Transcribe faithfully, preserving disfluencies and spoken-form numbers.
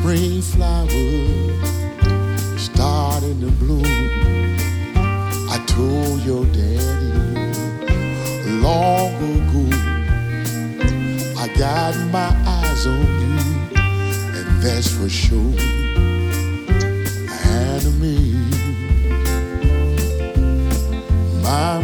spring flowers starting to bloom. I told your daddy long ago, I got my eyes on you, and that's for sure. And me, my